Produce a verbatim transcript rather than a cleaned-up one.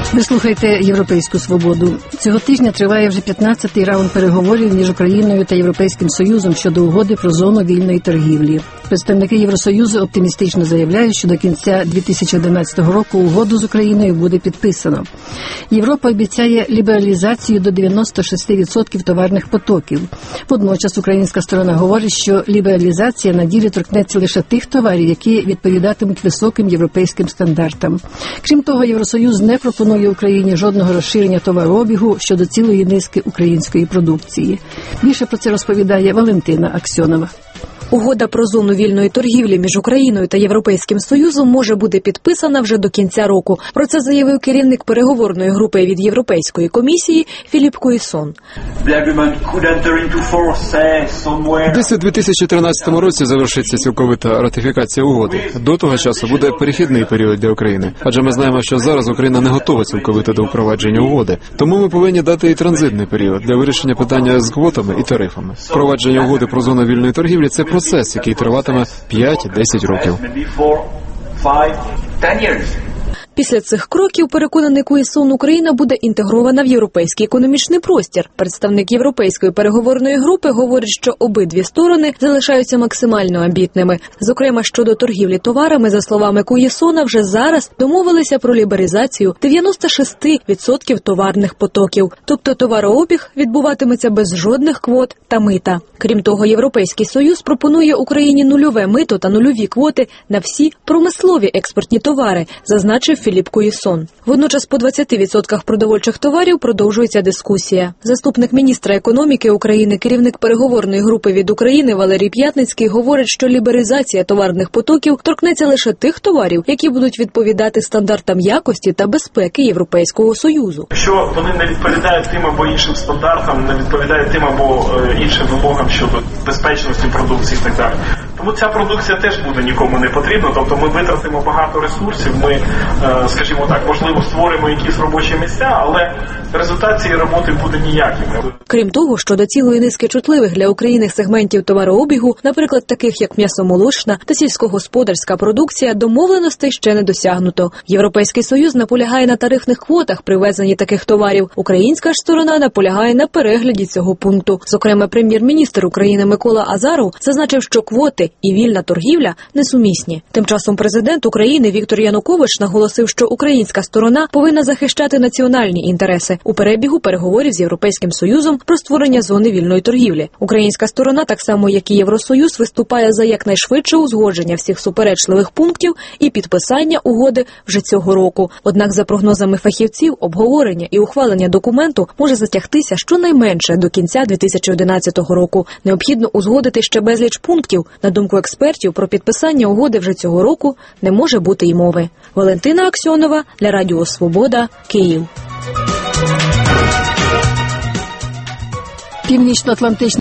Ви слухаєте «Європейську свободу». Цього тижня триває вже п'ятнадцятий раунд переговорів між Україною та Європейським Союзом щодо угоди про зону вільної торгівлі. Представники Євросоюзу оптимістично заявляють, що до кінця дві тисячі одинадцятого року угоду з Україною буде підписано. Європа обіцяє лібералізацію до дев'яносто шість відсотків товарних потоків. Водночас українська сторона говорить, що лібералізація на ділі торкнеться лише тих товарів, які відповідатимуть високим європейським стандартам. Крім того, Євросоюз не пропонує Україні жодного розширення товарообігу щодо цілої низки української продукції. Більше про це розповідає Валентина Аксьонова. Угода про зону вільної торгівлі між Україною та Європейським Союзом може бути підписана вже до кінця року. Про це заявив керівник переговорної групи від Європейської комісії Філіп Куйсон. Десь у дві тисячі тринадцятому році завершиться цілковита ратифікація угоди. До того часу буде перехідний період для України. Адже ми знаємо, що зараз Україна не готова цілковито до впровадження угоди. Тому ми повинні дати і транзитний період для вирішення питання з квотами і тарифами. Впровадження угоди про зону вільної торгівлі – це процес, який триватиме п'ять-десять років. Після цих кроків, переконаний Куйсон, Україна буде інтегрована в європейський економічний простір. Представник Європейської переговорної групи говорить, що обидві сторони залишаються максимально амбітними. Зокрема, щодо торгівлі товарами, за словами Куйсона, вже зараз домовилися про лібералізацію дев'яносто шість відсотків товарних потоків. Тобто товарообіг відбуватиметься без жодних квот та мита. Крім того, Європейський Союз пропонує Україні нульове мито та нульові квоти на всі промислові експортні товари, зазначив Філіп Куйсон. Водночас по двадцяти відсотках продовольчих товарів продовжується дискусія. Заступник міністра економіки України, керівник переговорної групи від України Валерій П'ятницький говорить, що лібералізація товарних потоків торкнеться лише тих товарів, які будуть відповідати стандартам якості та безпеки Європейського Союзу. Якщо вони не відповідають тим або іншим стандартам, не відповідають тим або іншим вимогам щодо безпечності продукції і так далі, тому ця продукція теж буде нікому не потрібна. Тобто ми витратимо багато ресурсів, ми, скажімо так, можливо, створимо якісь робочі місця, але результат цієї роботи буде ніяким. Крім того, щодо цілої низки чутливих для України сегментів товарообігу, наприклад, таких як м'ясомолочна та сільськогосподарська продукція, домовленостей ще не досягнуто. Європейський Союз наполягає на тарифних квотах при ввезенні таких товарів. Українська ж сторона наполягає на перегляді цього пункту. Зокрема, прем'єр-міністр України Микола Азаров зазначив, що квоти і вільна торгівля несумісні. Тим часом президент України Віктор Янукович наголосив, що українська сторона повинна захищати національні інтереси у перебігу переговорів з Європейським Союзом про створення зони вільної торгівлі. Українська сторона, так само як і Євросоюз, виступає за якнайшвидше узгодження всіх суперечливих пунктів і підписання угоди вже цього року. Однак, за прогнозами фахівців, обговорення і ухвалення документу може затягтися щонайменше до кінця дві тисячі одинадцятого року. Необхідно узгодити ще безліч пунктів. На думку експертів, про підписання угоди вже цього року не може бути й мови. Валентина Аксьонова для Радіо Свобода, Київ. Північно-Атлантичний